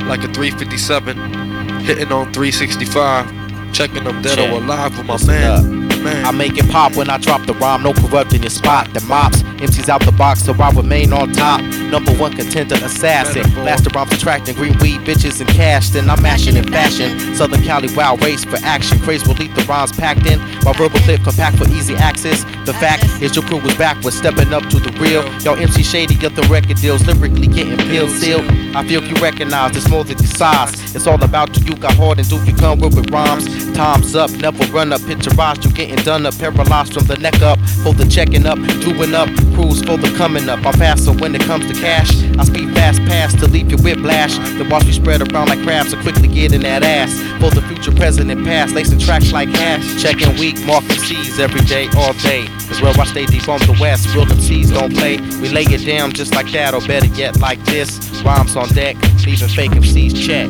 like a 357, hitting on 365, checking them dead or alive with my man. I make it pop when I drop the rhyme, no corrupting your spot. The mops, MCs out the box, so I remain on top. Number one contender, assassin. Blaster rhymes attracting green weed, bitches and cash. Then I'm mashing in fashion. Southern Cali wild race for action. Craze will leave the rhymes packed in. My verbal clip compact for easy access. The fact is your crew was backwards, stepping up to the real. Y'all MC shady, get the record deals, lyrically getting pills sealed. I feel you recognize it's more than your size. It's all about do you got hard and do you come with rhymes. Time's up, never run up, picturized, you getting done up, paralyzed from the neck up, for the checking up, doing up, crews for the coming up. I'm faster when it comes to cash. I speed fast past to leave you whiplash. The watch we spread around like crabs so quickly get in that ass. For the future present and past, lacing tracks like hash. Checking weak, marking C's every day, all day. Cause where I stay deep on the west, real MCs don't play. We lay it down just like that, or better yet like this. Rhymes on deck, leaving fake MCs check.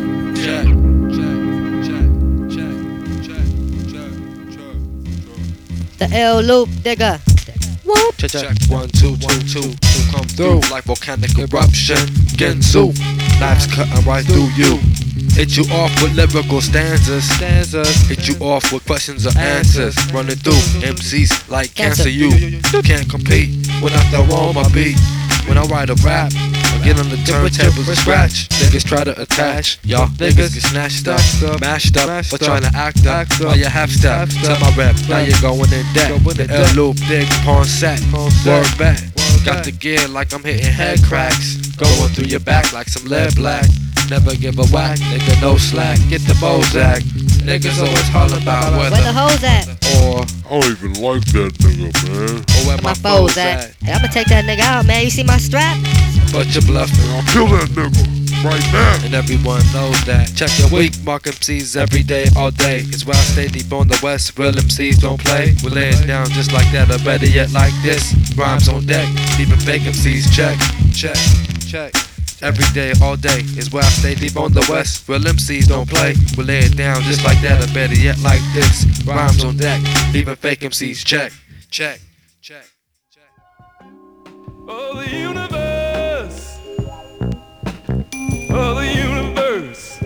The L loop, digga. Whoop. Check 1 2 1 2 come through like volcanic eruption. Gensu, knives cutting right through you. Hit you off with lyrical stanzas. Hit you off with questions or answers. Running through MCs like cancer. You can't compete when I throw on my beat. When I write a rap, I get on the turntables and scratch. Niggas try to attach, y'all niggas get snatched up, mashed up, for trying to act up. While you half step to my rep, now you're going in debt. The L loop, dig, pawn set, word back. Got the gear like I'm hitting head cracks. Going through your back like some lead black. Never give a whack, nigga, no slack. Get the Bozak. Niggas always holler about Where the hoes at? Or I don't even like that nigga, man. or where my foes at. Hey, I'ma take that nigga out, man. You see my strap? But you're bluffing. I'll kill that nigga right now. And everyone knows that. Check your week, mark MCs every day, all day. It's why I stay deep on the west, real MCs don't play. We lay it down just like that, or better yet like this. Rhymes on deck, even fake MCs check. Every day, all day is where I stay deep on the west. Real MCs don't play. We lay it down just like that, or better yet like this. Rhymes on deck, even fake MCs check. Oh, the universe. Oh, the universe.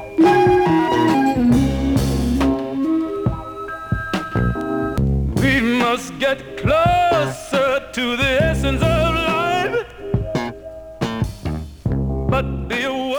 We must get closer to the essence of life. But the